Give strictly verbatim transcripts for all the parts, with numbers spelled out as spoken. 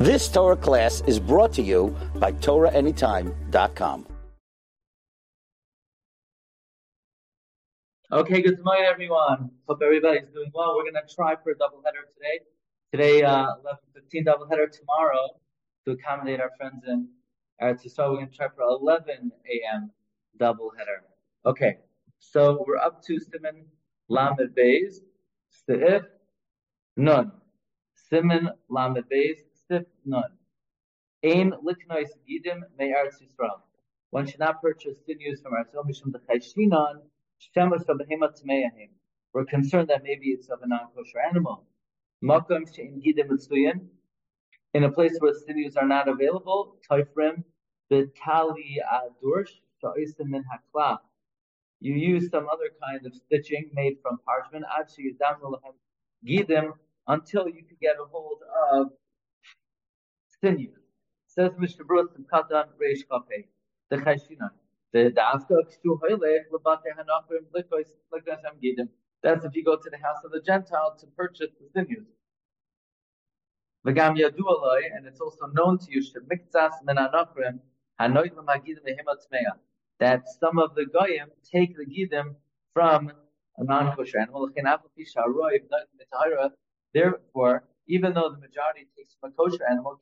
This Torah class is brought to you by Torah Anytime dot com. Okay, good morning, everyone. Hope everybody's doing well. We're going to try for a doubleheader today. Today, uh, eleven fifteen doubleheader. Tomorrow, to accommodate our friends in Eretz Yisrael, we're going to try for eleven a.m. doubleheader. Okay, so we're up to Siman Lamed Beis, Seif Nun. Siman Lamed Beis, Seif Nun. Ein liknois gidim me'eretz Yisrael. One should not purchase sinews from Eretz Yisrael mishum d'chayshinan shemesh v'behema tmeyahem. We're concerned that maybe it's of a non-kosher animal. Makom she'in gidim mitzuyin. In a place where sinews are not available, toifrim b'tali adursh sha'isim min hakla. You use some other kind of stitching made from parchment ad she'yidamru lahem gidim until you can get a hold of sinews. Says Mister Bruce in Katan Reish Kapei, the Chayshinan. The Afka Kshu Hoylech Labate Hanachrim Likois Likasam Gidim. That's if you go to the house of the Gentile to purchase the sinews. V'gam Yadu Aloi, and it's also known to you, Shemiktsas Min Hanachrim Hanoit L'Magidim Behema Tmeya, that some of the Goyim take the Gidim from a non-kosher animal. Therefore, even though the majority takes from a kosher animal,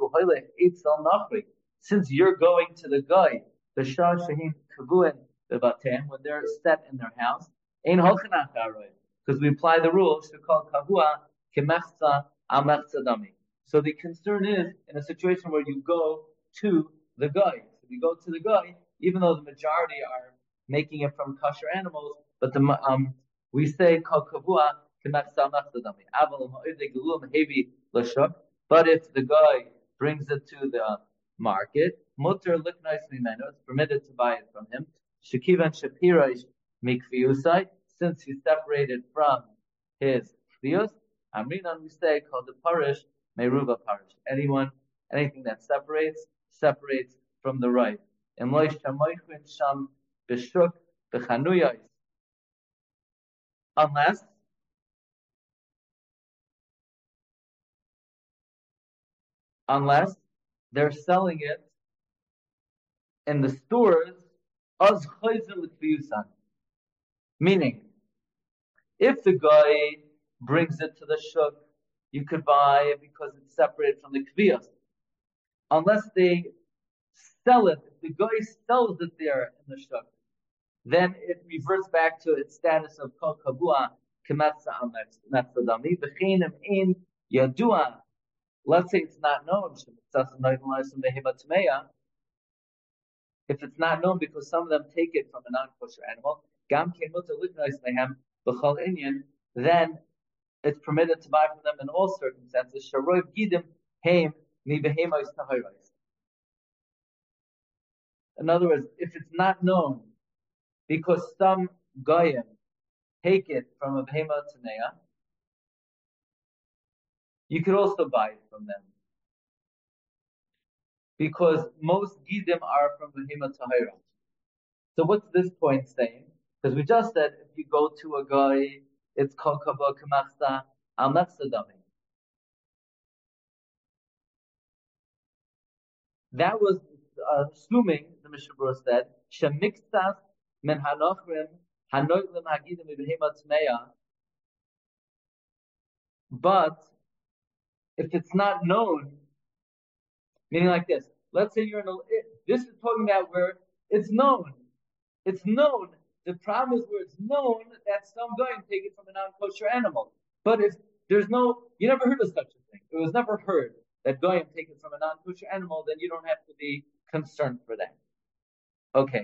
since you're going to the guy, the shah shahim kavuin bebatem, when they're set in their house, because we apply the rules to call kavua kemechza amechza dami. So the concern is in a situation where you go to the guy. So you go to the guy, even though the majority are making it from kosher animals, but the um we say call kavua. But if the guy brings it to the market, mutter liknais mimeno, it's permitted to buy it from him. Shekivan shapiraish mikviusai, since he's separated from his kvius. Amrinan we say called the parish meruva parish. Anyone, anything that separates, separates from the right. Imloish shamoichin sham b'shuk b'chanuyais. Unless Unless they're selling it in the stores, as meaning, if the guy brings it to the shuk, you could buy it because it's separated from the kviyas. Unless they sell it, if the guy sells it there in the shuk, then it reverts back to its status of kol kavua kemetza ametzadami v'chinim in yadua. Let's say it's not known. If it's not known because some of them take it from a non-kosher animal, then it's permitted to buy from them in all circumstances. In other words, if it's not known because some goyim take it from a behema tameya, you could also buy it from them. Because most gidim are from Behema Tahira. So what's this point saying? Because we just said if you go to a guy, it's called Kavah Kamachsa Al Nefsadami. That was uh, assuming, the Mishnah Berurah said, Shemiktsas min hanochrim hanoit lem hagidim Behema Tmeya. But if it's not known, meaning like this, let's say you're in a, this is talking about where it's known. It's known. The problem is where it's known that some guy can take it from a non-kosher animal. But if there's no, you never heard of such a thing. It was never heard that goyim take it from a non-kosher animal, then you don't have to be concerned for that. Okay.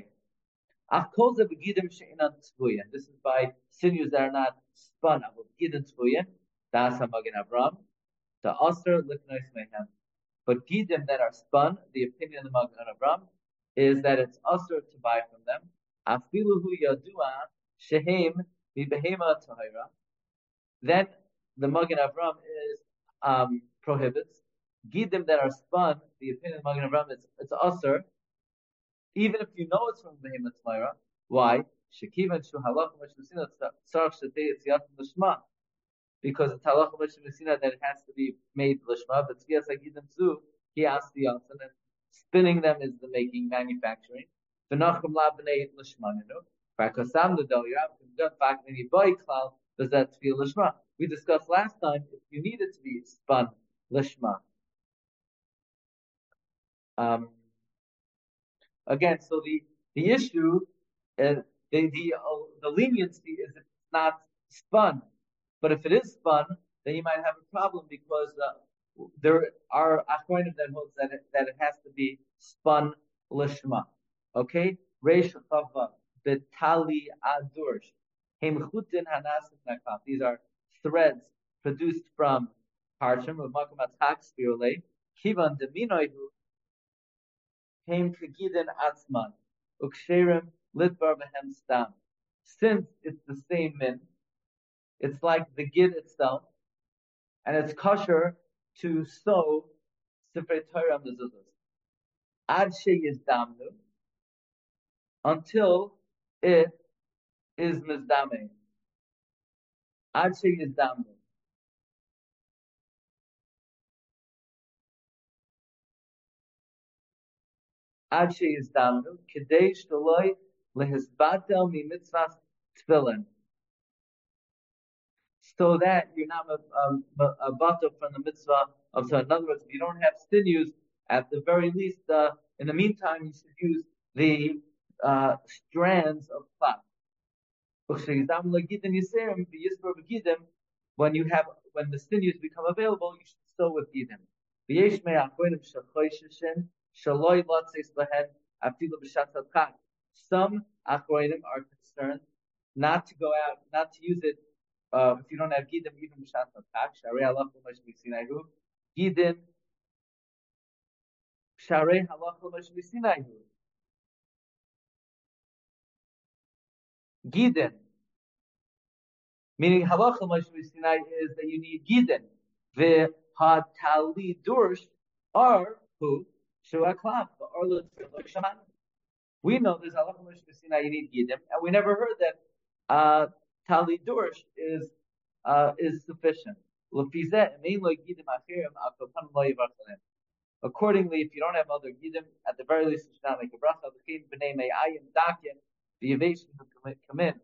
This is by sinews that are not spun up. Das Magen Avraham. The Aser Liknois Mehem. But gidim that are spun, the opinion of the Magen Avraham is that it's Aser to buy from them. Afiluhu Yadua Shehem Mibehema Tahira. Then the Magen Avraham is um, prohibits. Gidim that are spun, the opinion of the Magen Avraham is it's Aser, even if you know it's from Behema Tahira. Why? Shekivan Shu Halach Meshusina Tzarach Shetei Yitziat L'Shma. because it's halacha l'shemesina that it has to be made lishma, but tzvias hagidim zu, he asked the young, and then spinning them is the making, manufacturing. V'nachum la b'nei lishmaninu. V'akosam l'dol yirav k'mdot v'akmeni boi klal v'zet tzvi lishma. We discussed last time if you need it to be spun lishma. Um, again, so the the issue, uh, the the uh, the leniency is if it's not spun, but if it is spun, then you might have a problem because uh, there are achronim that holds that it, that it has to be spun lishma. Okay, reish chava betali adursh hemchutin hanasim nakaf. These are threads produced from parchment of makom atzak spirule kivan deminoihu hem kegiden atzman uksherim litbar behem stam. Since it's the same min, it's like the gid itself, and it's kosher to sow Sifrei Torah mezuzos. Ad sheyizdamnu, until it is mizdame. Ad sheyizdamnu. Ad sheyizdamnu, kedei shtoloi lehisbatel mi mitzvah tefillin. So that you're not a, a, a bato from the mitzvah of, so in other words, if you don't have sinews, at the very least, uh, in the meantime, you should use the uh, strands of cloth. When you have, when the sinews become available, you should sew with gidim. Some achronim are concerned not to go out, not to use it. Uh, if you don't have gidim, even b'shat hatak, sharei halacha l'mashmisinayhu, gidim, sharei halacha l'mashmisinayhu, gidim, meaning halacha l'mashmisinay is that you need gidim. The hatali dursh are who shuaklav or l'shaman. We know there's halacha l'mashmisinay you need gidim, and we never heard that. Uh, Tali Dursh is uh, is sufficient. Accordingly, if you don't have other gidim, at the very least, you should not make a bracha. The evasion who come in.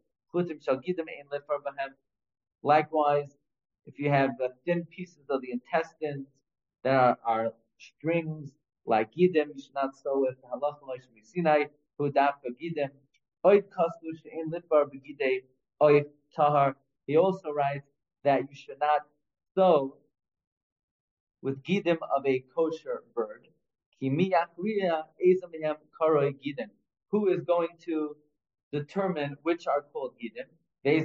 Likewise, if you have uh, thin pieces of the intestines that are, are strings like gidim, you should not sew with halacha l'shmisinai hu dafka gidim. Oid kaslu she'en litbar b'gidei. Tahar. He also writes that you should not sew with gidim of a kosher bird. Who is going to determine which are called gidim?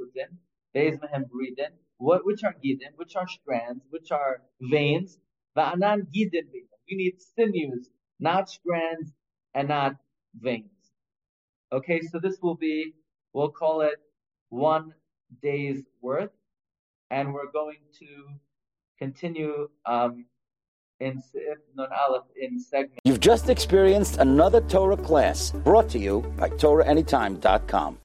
What which are gidim? Which are strands? Which are veins? You need sinews, not strands and not veins. Okay, so this will be, we'll call it one day's worth, and we're going to continue um, in Seif Nun Aleph in segment. You've just experienced another Torah class brought to you by Torah Anytime dot com.